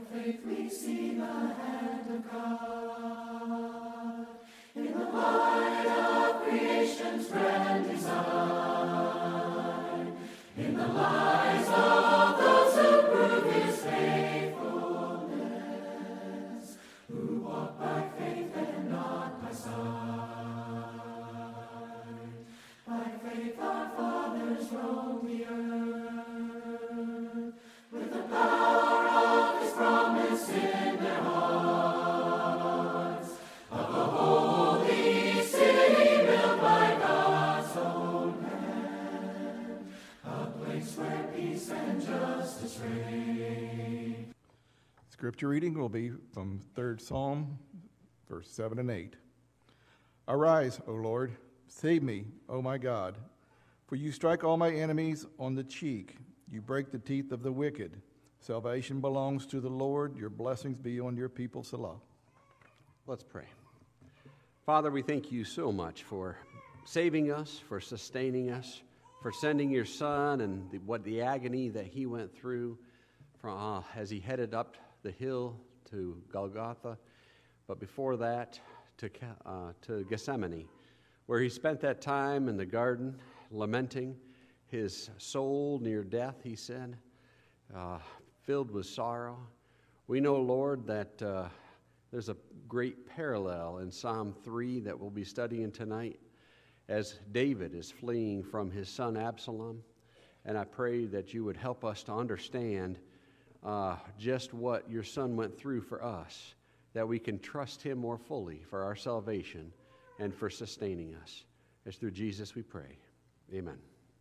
faith we see the hand of God. In the light of creation's grand design, in the lives of those who prove his faithfulness, who walk by faith and not by sight. By faith our fathers roamed the earth, with the power of his promise in their hearts, of a holy city built by God's own hand, a place where peace and justice reign. Scripture reading will be from 3rd Psalm, verse 7 and 8. Arise, O Lord, save me, O my God, for you strike all my enemies on the cheek. You break the teeth of the wicked. Salvation belongs to the Lord. Your blessings be on your people. Selah. Let's pray. Father, we thank you so much for saving us, for sustaining us, for sending your Son and the agony that he went through as he headed up the hill to Golgotha, but before that to Gethsemane, where he spent that time in the garden lamenting his soul near death, he said, filled with sorrow. We know, Lord, that there's a great parallel in Psalm 3 that we'll be studying tonight as David is fleeing from his son Absalom. And I pray that you would help us to understand just what your son went through for us, that we can trust him more fully for our salvation and for sustaining us. It's through Jesus we pray. Amen.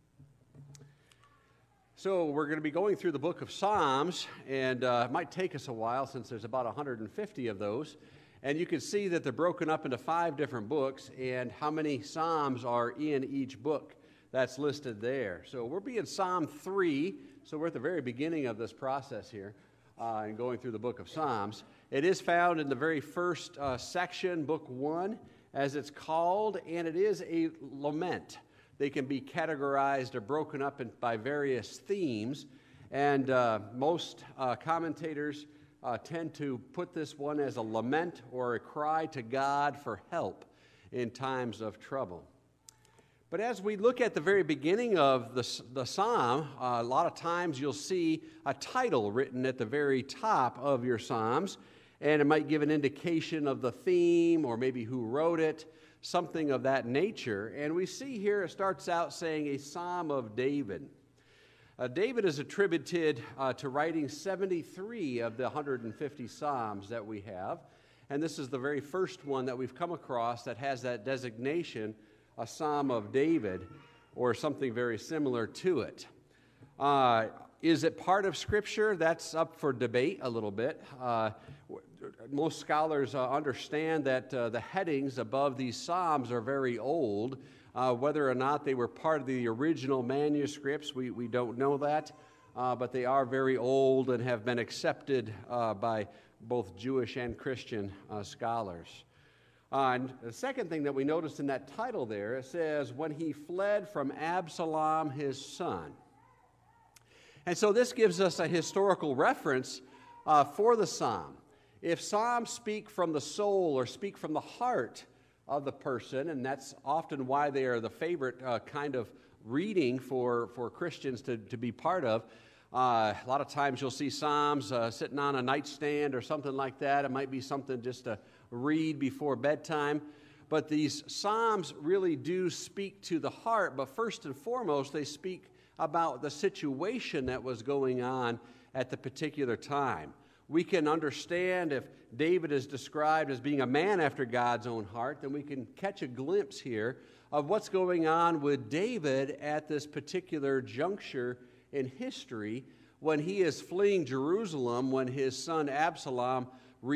So we're going to be going through the book of Psalms, and it might take us a while since there's about 150 of those. And you can see that they're broken up into 5 different books, and how many Psalms are in each book. That's listed there. So we'll be in Psalm 3, so we're at the very beginning of this process here, and going through the book of Psalms. It is found in the very first section, book 1, as it's called, and it is a lament. They can be categorized or broken up by various themes, and most commentators tend to put this one as a lament or a cry to God for help in times of trouble. But as we look at the very beginning of the psalm, a lot of times you'll see a title written at the very top of your psalms, and it might give an indication of the theme or maybe who wrote it, something of that nature. And we see here it starts out saying a Psalm of David. David is attributed to writing 73 of the 150 Psalms that we have, and this is the very first one that we've come across that has that designation, a Psalm of David, or something very similar to it. Is it part of Scripture? That's up for debate a little bit. Most scholars understand that the headings above these Psalms are very old. Whether or not they were part of the original manuscripts, we don't know that, but they are very old and have been accepted by both Jewish and Christian scholars. And the second thing that we noticed in that title there, it says, when he fled from Absalom his son. And so this gives us a historical reference for the psalm. If psalms speak from the soul or speak from the heart of the person, and that's often why they are the favorite kind of reading for Christians to be part of. A lot of times you'll see psalms sitting on a nightstand or something like that. It might be something just to read before bedtime. But these psalms really do speak to the heart, but first and foremost, they speak about the situation that was going on at the particular time. We can understand if David is described as being a man after God's own heart, then we can catch a glimpse here of what's going on with David at this particular juncture in history when he is fleeing Jerusalem, when his son Absalom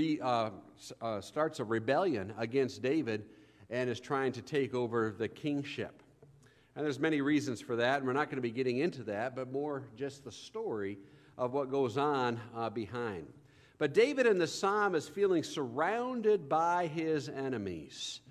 starts a rebellion against David and is trying to take over the kingship. And there's many reasons for that, and we're not going to be getting into that, but more just the story of what goes on behind. But David in the psalm is feeling surrounded by his enemies.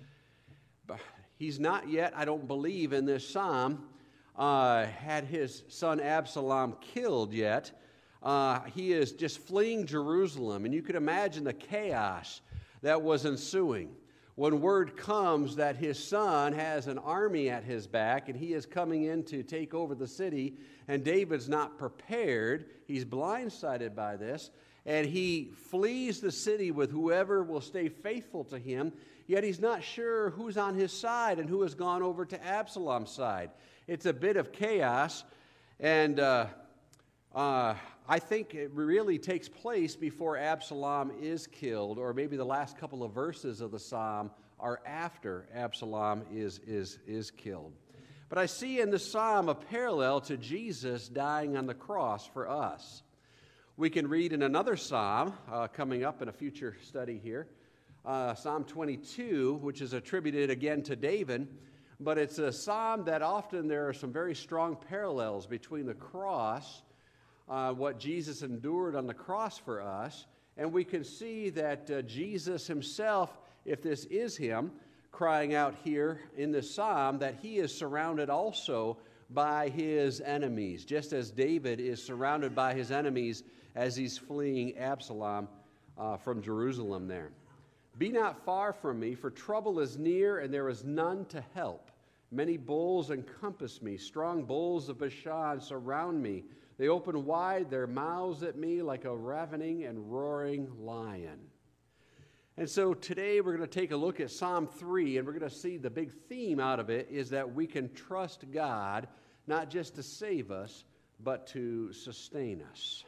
He's not yet, I don't believe, in this psalm, had his son Absalom killed yet. he is just fleeing Jerusalem, and you can imagine the chaos that was ensuing. When word comes that his son has an army at his back and he is coming in to take over the city, and David's not prepared, he's blindsided by this, and he flees the city with whoever will stay faithful to him, yet he's not sure who's on his side and who has gone over to Absalom's side. It's a bit of chaos, and I think it really takes place before Absalom is killed, or maybe the last couple of verses of the psalm are after Absalom is killed. But I see in this psalm a parallel to Jesus dying on the cross for us. We can read in another psalm coming up in a future study here, Psalm 22, which is attributed again to David, but it's a psalm that often there are some very strong parallels between the cross, what Jesus endured on the cross for us, and we can see that Jesus himself, if this is him, crying out here in this psalm, that he is surrounded also by his enemies, just as David is surrounded by his enemies as he's fleeing Absalom from Jerusalem there. Be not far from me, for trouble is near, and there is none to help. Many bulls encompass me, strong bulls of Bashan surround me. They open wide their mouths at me like a ravening and roaring lion. And so today we're going to take a look at Psalm 3, and we're going to see the big theme out of it is that we can trust God not just to save us, but to sustain us.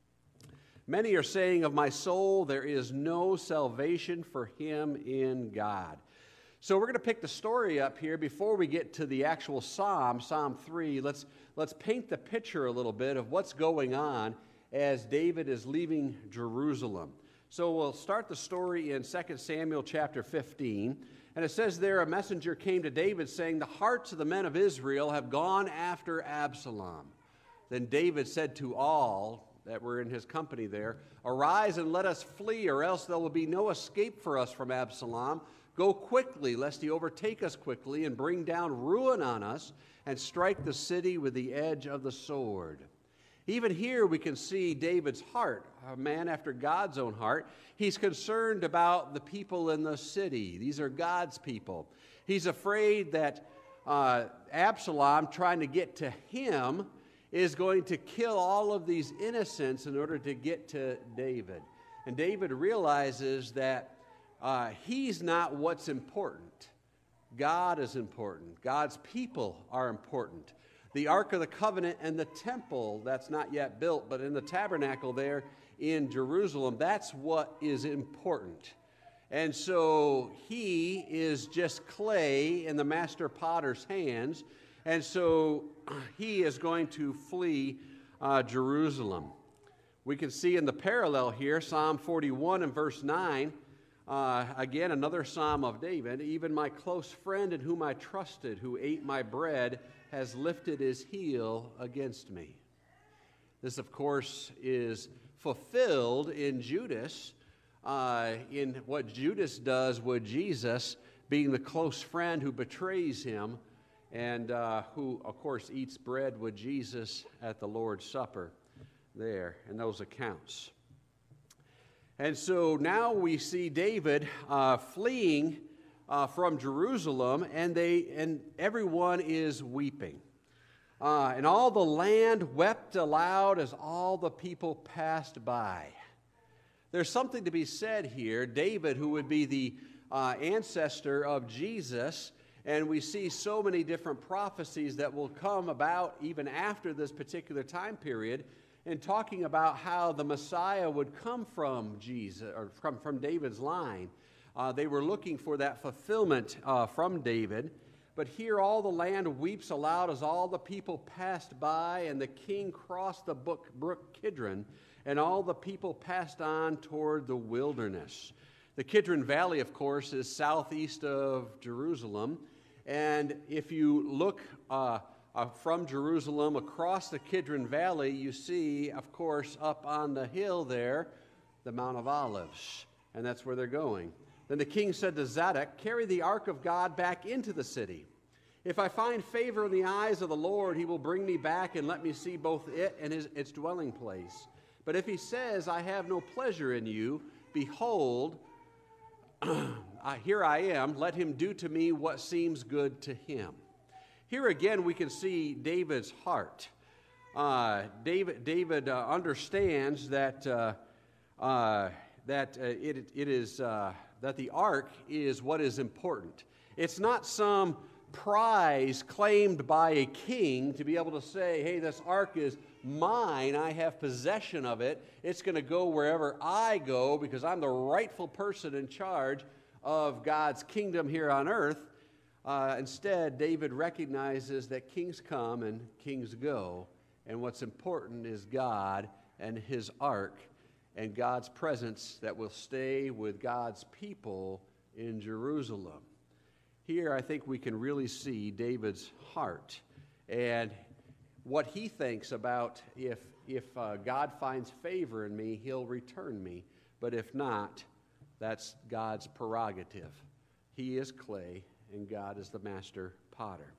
Many are saying of my soul, there is no salvation for him in God. So we're going to pick the story up here before we get to the actual psalm, Psalm 3. Let's paint the picture a little bit of what's going on as David is leaving Jerusalem. So we'll start the story in 2 Samuel chapter 15. And it says there, a messenger came to David saying, the hearts of the men of Israel have gone after Absalom. Then David said to all that were in his company there, arise and let us flee, or else there will be no escape for us from Absalom. Go quickly, lest he overtake us quickly and bring down ruin on us and strike the city with the edge of the sword. Even here we can see David's heart, a man after God's own heart. He's concerned about the people in the city. These are God's people. He's afraid that Absalom, trying to get to him, is going to kill all of these innocents in order to get to David. And David realizes that he's not what's important. God is important. God's people are important. The Ark of the Covenant and the temple that's not yet built, but in the tabernacle there in Jerusalem, that's what is important. And so he is just clay in the master potter's hands, and so he is going to flee Jerusalem. We can see in the parallel here, Psalm 41 and verse 9, again, another psalm of David. Even my close friend in whom I trusted, who ate my bread, has lifted his heel against me. This, of course, is fulfilled in Judas, in what Judas does with Jesus, being the close friend who betrays him and who, of course, eats bread with Jesus at the Lord's Supper there in those accounts. And so now we see David fleeing from Jerusalem, and everyone is weeping. And all the land wept aloud as all the people passed by. There's something to be said here. David, who would be the ancestor of Jesus, and we see so many different prophecies that will come about even after this particular time period, and talking about how the Messiah would come from Jesus, or from David's line. They were looking for that fulfillment from David. But here all the land weeps aloud as all the people passed by, and the king crossed the brook Kidron, and all the people passed on toward the wilderness. The Kidron Valley, of course, is southeast of Jerusalem. And if you look from Jerusalem across the Kidron Valley, you see, of course, up on the hill there, the Mount of Olives. And that's where they're going. Then the king said to Zadok, carry the ark of God back into the city. If I find favor in the eyes of the Lord, he will bring me back and let me see both it and its dwelling place. But if he says, I have no pleasure in you, behold, here I am, let him do to me what seems good to him. Here again we can see David's heart. David understands that that the ark is what is important. It's not some prize claimed by a king to be able to say, hey, this ark is mine, I have possession of it, it's going to go wherever I go because I'm the rightful person in charge of God's kingdom here on earth. Instead, David recognizes that kings come and kings go, and what's important is God and his ark and God's presence that will stay with God's people in Jerusalem. Here, I think we can really see David's heart and what he thinks about if God finds favor in me, he'll return me. But if not, that's God's prerogative. He is clay, and God is the master potter.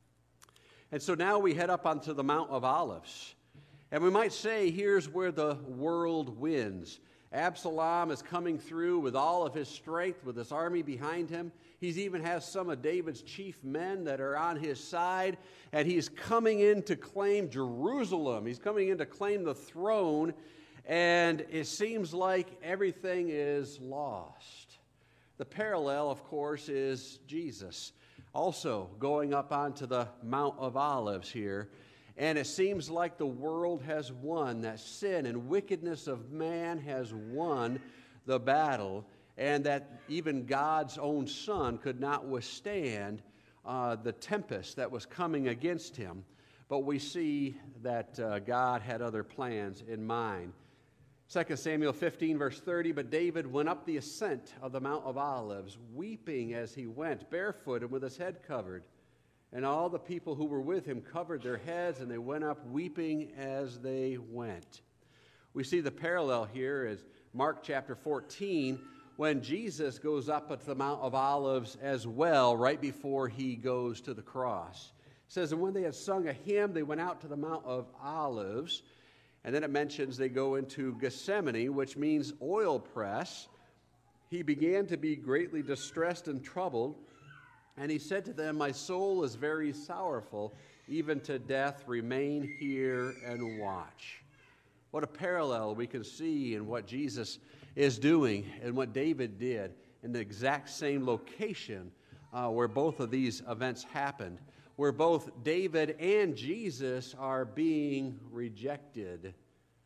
And so now we head up onto the Mount of Olives. And we might say here's where the world wins. Absalom is coming through with all of his strength, with his army behind him. He even has some of David's chief men that are on his side, and he's coming in to claim Jerusalem. He's coming in to claim the throne, and it seems like everything is lost. The parallel, of course, is Jesus, also going up onto the Mount of Olives here. And it seems like the world has won, that sin and wickedness of man has won the battle, and that even God's own Son could not withstand the tempest that was coming against him. But we see that God had other plans in mind. 2 Samuel 15, verse 30, but David went up the ascent of the Mount of Olives, weeping as he went, barefoot and with his head covered. And all the people who were with him covered their heads, and they went up weeping as they went. We see the parallel here as Mark chapter 14, when Jesus goes up at the Mount of Olives as well, right before he goes to the cross. It says, and when they had sung a hymn, they went out to the Mount of Olives. And then it mentions they go into Gethsemane, which means oil press. He began to be greatly distressed and troubled. And he said to them, my soul is very sorrowful, even to death. Remain here and watch. What a parallel we can see in what Jesus is doing and what David did in the exact same location where both of these events happened, where both David and Jesus are being rejected,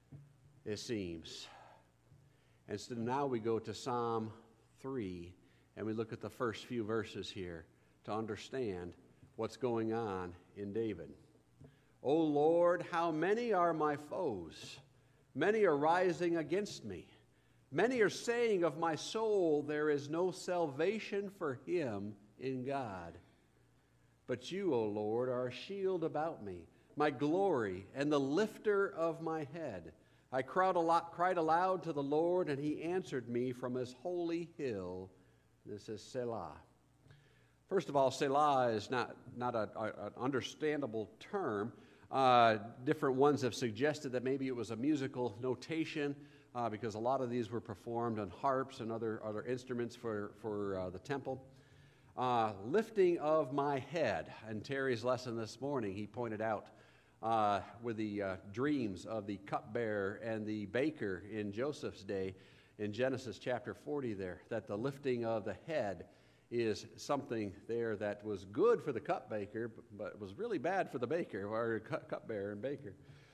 it seems. And so now we go to Psalm 3, and we look at the first few verses here to understand what's going on in David. O Lord, how many are my foes? Many are rising against me. Many are saying of my soul, there is no salvation for him in God. But you, O Lord, are a shield about me, my glory, and the lifter of my head. I cried aloud to the Lord, and he answered me from his holy hill. This is Selah. First of all, Selah is not an understandable term. Different ones have suggested that maybe it was a musical notation because a lot of these were performed on harps and other instruments for the temple. Lifting of my head. In Terry's lesson this morning, he pointed out with the dreams of the cupbearer and the baker in Joseph's day in Genesis chapter 40 there, that the lifting of the head is something there that was good for the cupbearer, but was really bad for the baker, or cupbearer and baker.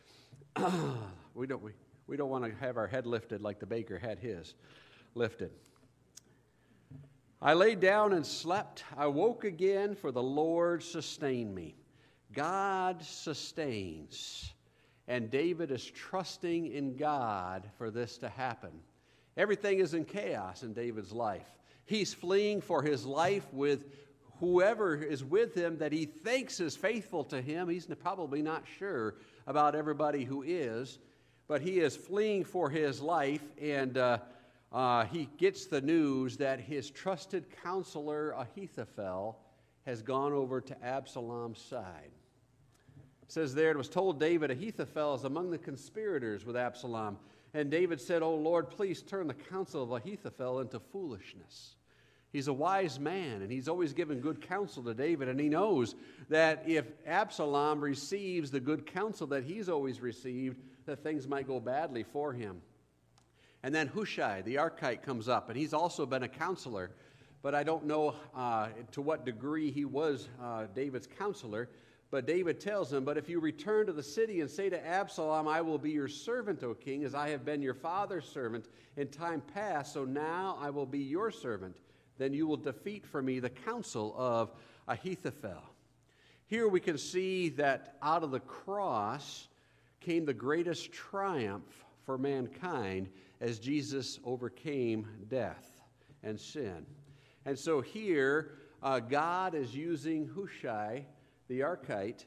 We don't want to have our head lifted like the baker had his lifted. I lay down and slept. I woke again, for the Lord sustained me. God sustains. And David is trusting in God for this to happen. Everything is in chaos in David's life. He's fleeing for his life with whoever is with him that he thinks is faithful to him. He's probably not sure about everybody who is, but he is fleeing for his life, and he gets the news that his trusted counselor Ahithophel has gone over to Absalom's side. It says there, it was told David, Ahithophel is among the conspirators with Absalom. And David said, "Oh Lord, please turn the counsel of Ahithophel into foolishness." He's a wise man, and he's always given good counsel to David, and he knows that if Absalom receives the good counsel that he's always received, that things might go badly for him. And then Hushai, the Archite, comes up, and he's also been a counselor, but I don't know to what degree he was David's counselor. But David tells him, "But if you return to the city and say to Absalom, 'I will be your servant, O king, as I have been your father's servant in time past, so now I will be your servant, then you will defeat for me the counsel of Ahithophel.'" Here we can see that out of the cross came the greatest triumph for mankind as Jesus overcame death and sin. And so here, God is using Hushai, the Archite,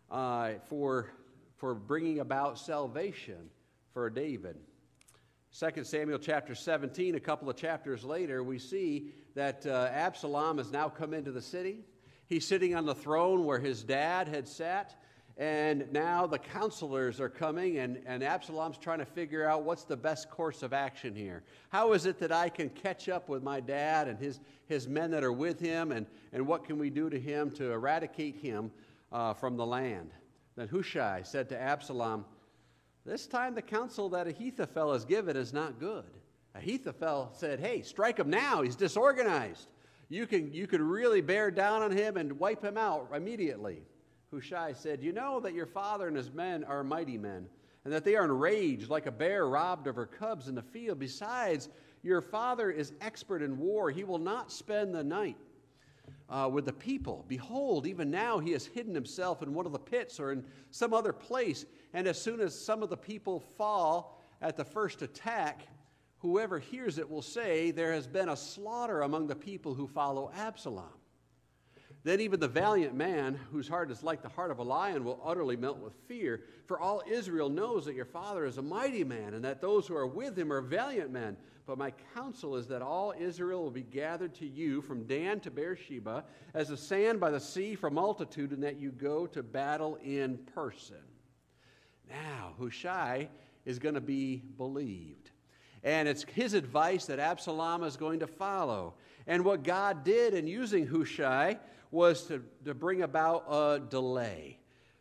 for bringing about salvation for David. 2 Samuel chapter 17, a couple of chapters later, we see that Absalom has now come into the city. He's sitting on the throne where his dad had sat, and now the counselors are coming, and Absalom's trying to figure out what's the best course of action here. How is it that I can catch up with my dad and his men that are with him, and what can we do to him to eradicate him from the land? Then Hushai said to Absalom, "This time the counsel that Ahithophel has given is not good." Ahithophel said, "Hey, strike him now. He's disorganized. You can really bear down on him and wipe him out immediately." Hushai said, "You know that your father and his men are mighty men, and that they are enraged like a bear robbed of her cubs in the field. Besides, your father is expert in war. He will not spend the night with the people. Behold, even now he has hidden himself in one of the pits or in some other place. And as soon as some of the people fall at the first attack, whoever hears it will say, 'There has been a slaughter among the people who follow Absalom.' Then even the valiant man, whose heart is like the heart of a lion, will utterly melt with fear. For all Israel knows that your father is a mighty man, and that those who are with him are valiant men. But my counsel is that all Israel will be gathered to you from Dan to Beersheba, as the sand by the sea for multitude, and that you go to battle in person." Now, Hushai is going to be believed. And it's his advice that Absalom is going to follow. And what God did in using Hushai was to bring about a delay.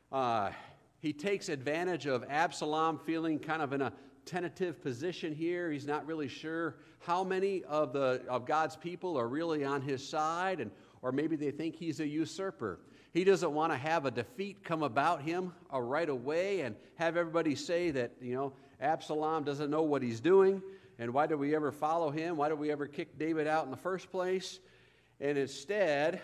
He takes advantage of Absalom feeling kind of in a tentative position here. He's not really sure how many of God's people are really on his side, or maybe they think he's a usurper. He doesn't want to have a defeat come about him right away and have everybody say that, Absalom doesn't know what he's doing, and why did we ever follow him? Why did we ever kick David out in the first place? And instead,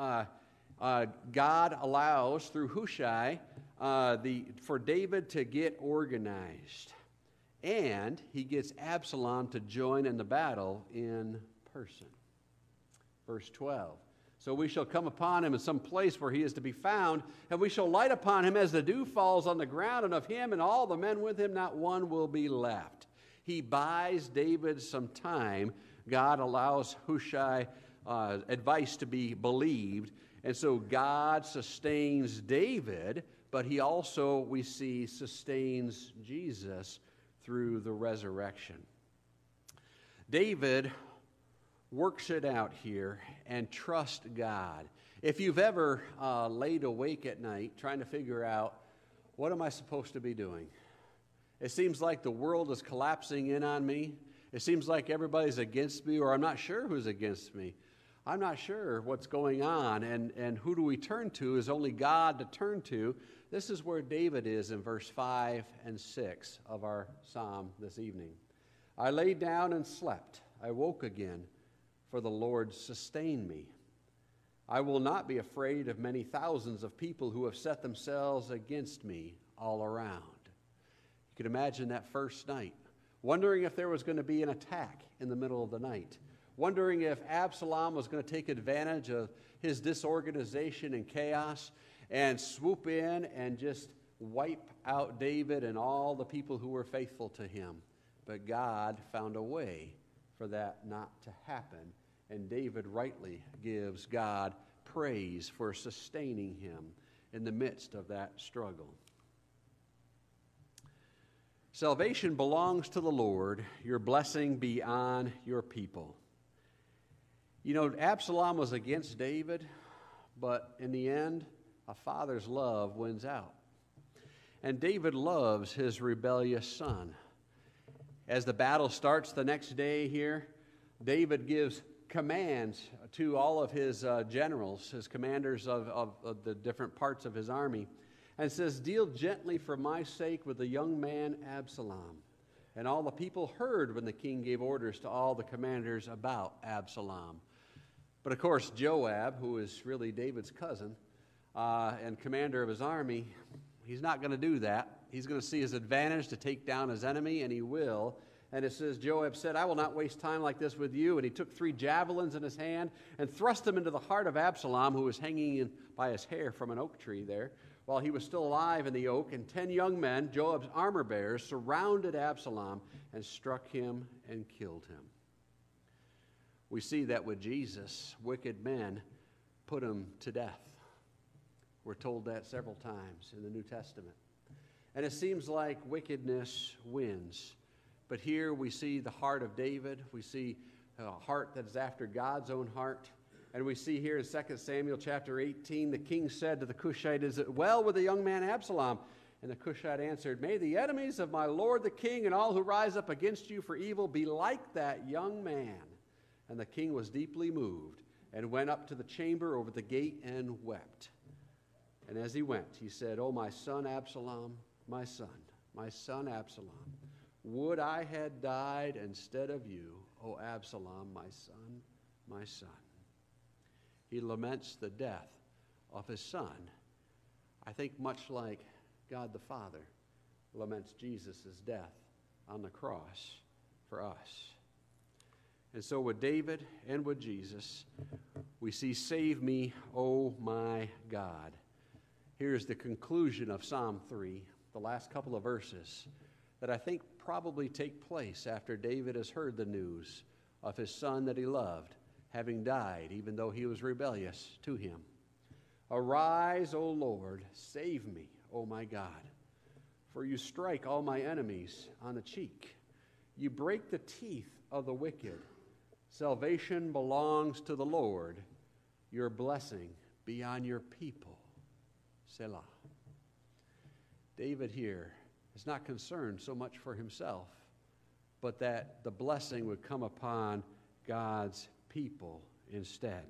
God allows, through Hushai, for David to get organized. And he gets Absalom to join in the battle in person. Verse 12. "So we shall come upon him in some place where he is to be found, and we shall light upon him as the dew falls on the ground, and of him and all the men with him not one will be left." He buys David some time. God allows Hushai advice to be believed. And so God sustains David, but he also, we see, sustains Jesus through the resurrection. David works it out here and trusts God. If you've ever laid awake at night trying to figure out, what am I supposed to be doing? It seems like the world is collapsing in on me. It seems like everybody's against me, or I'm not sure who's against me. I'm not sure what's going on, and who do we turn to? Is only God to turn to. This is where David is in verse 5 and 6 of our psalm this evening. "I lay down and slept. I woke again, for the Lord sustained me. I will not be afraid of many thousands of people who have set themselves against me all around." You could imagine that first night, wondering if there was going to be an attack in the middle of the night, wondering if Absalom was going to take advantage of his disorganization and chaos and swoop in and just wipe out David and all the people who were faithful to him. But God found a way for that not to happen, and David rightly gives God praise for sustaining him in the midst of that struggle. Salvation belongs to the Lord. Your blessing be on your people. You know, Absalom was against David, but in the end, a father's love wins out. And David loves his rebellious son. As the battle starts the next day here, David gives commands to all of his generals, his commanders of the different parts of his army, and says, "Deal gently for my sake with the young man Absalom." And all the people heard when the king gave orders to all the commanders about Absalom. But of course, Joab, who is really David's cousin and commander of his army, he's not going to do that. He's going to see his advantage to take down his enemy, and he will. And it says, Joab said, "I will not waste time like this with you." And he took 3 javelins in his hand and thrust them into the heart of Absalom, who was hanging by his hair from an oak tree there, while he was still alive in the oak. And 10 young men, Joab's armor bearers, surrounded Absalom and struck him and killed him. We see that with Jesus, wicked men put him to death. We're told that several times in the New Testament. And it seems like wickedness wins. But here we see the heart of David. We see a heart that is after God's own heart. And we see here in 2 Samuel chapter 18, the king said to the Cushite, "Is it well with the young man Absalom?" And the Cushite answered, "May the enemies of my lord the king and all who rise up against you for evil be like that young man." And the king was deeply moved and went up to the chamber over the gate and wept. And as he went, he said, "Oh, my son Absalom, my son Absalom, would I had died instead of you, O Absalom, my son, my son." He laments the death of his son. I think much like God the Father laments Jesus' death on the cross for us. And so with David and with Jesus, we see, "Save me, O my God." Here's the conclusion of Psalm 3, the last couple of verses, that I think probably take place after David has heard the news of his son that he loved having died, even though he was rebellious to him. "Arise, O Lord, save me, O my God, for you strike all my enemies on the cheek. You break the teeth of the wicked. Salvation belongs to the Lord. Your blessing be on your people." Selah. David here is not concerned so much for himself, but that the blessing would come upon God's people instead.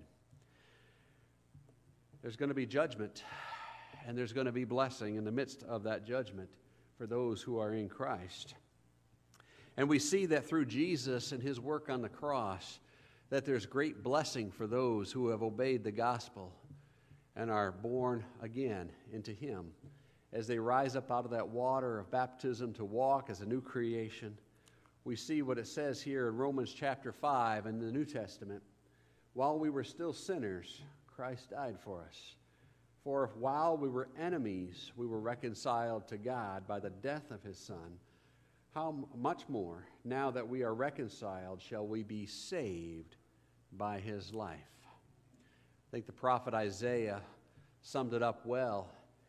There's going to be judgment, and there's going to be blessing in the midst of that judgment for those who are in Christ. And we see that through Jesus and his work on the cross, that there's great blessing for those who have obeyed the gospel and are born again into him, as they rise up out of that water of baptism to walk as a new creation. We see what it says here in Romans chapter 5 in the New Testament. "While we were still sinners, Christ died for us. For if while we were enemies, we were reconciled to God by the death of his Son, how much more, now that we are reconciled, shall we be saved by his life?" I think the prophet Isaiah summed it up well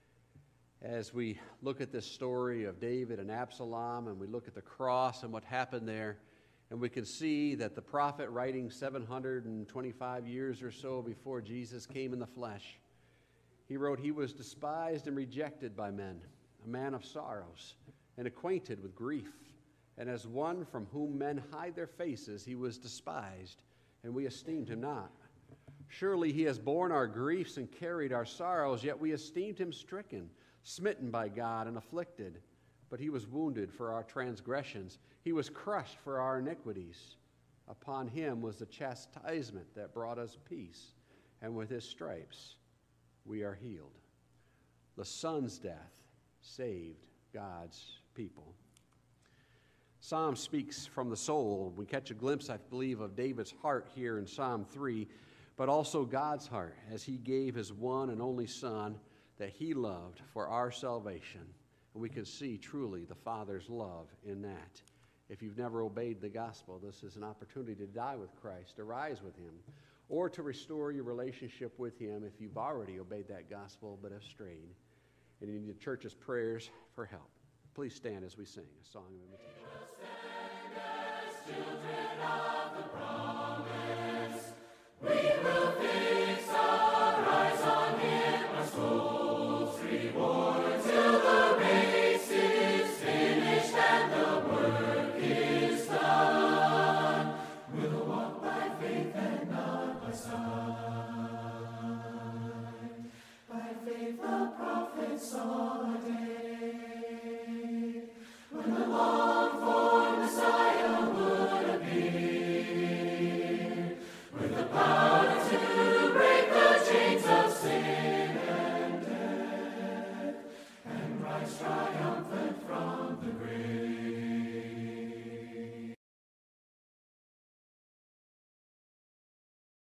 as we look at this story of David and Absalom, and we look at the cross and what happened there, and we can see that the prophet, writing 725 years or so before Jesus came in the flesh, he wrote, "He was despised and rejected by men, a man of sorrows and acquainted with grief. And as one from whom men hide their faces, he was despised, and we esteemed him not. Surely he has borne our griefs and carried our sorrows, yet we esteemed him stricken, smitten by God, and afflicted. But he was wounded for our transgressions. He was crushed for our iniquities. Upon him was the chastisement that brought us peace, and with his stripes we are healed." The Son's death saved God's people. Psalm speaks from the soul. We catch a glimpse, I believe, of David's heart here in Psalm 3, but also God's heart as he gave his one and only Son that he loved for our salvation. And we can see truly the Father's love in that. If you've never obeyed the gospel, this is an opportunity to die with Christ, to rise with him, or to restore your relationship with him if you've already obeyed that gospel but have strayed. And you need the church's prayers for help. Please stand as we sing a song of invitation. By faith the prophets saw a day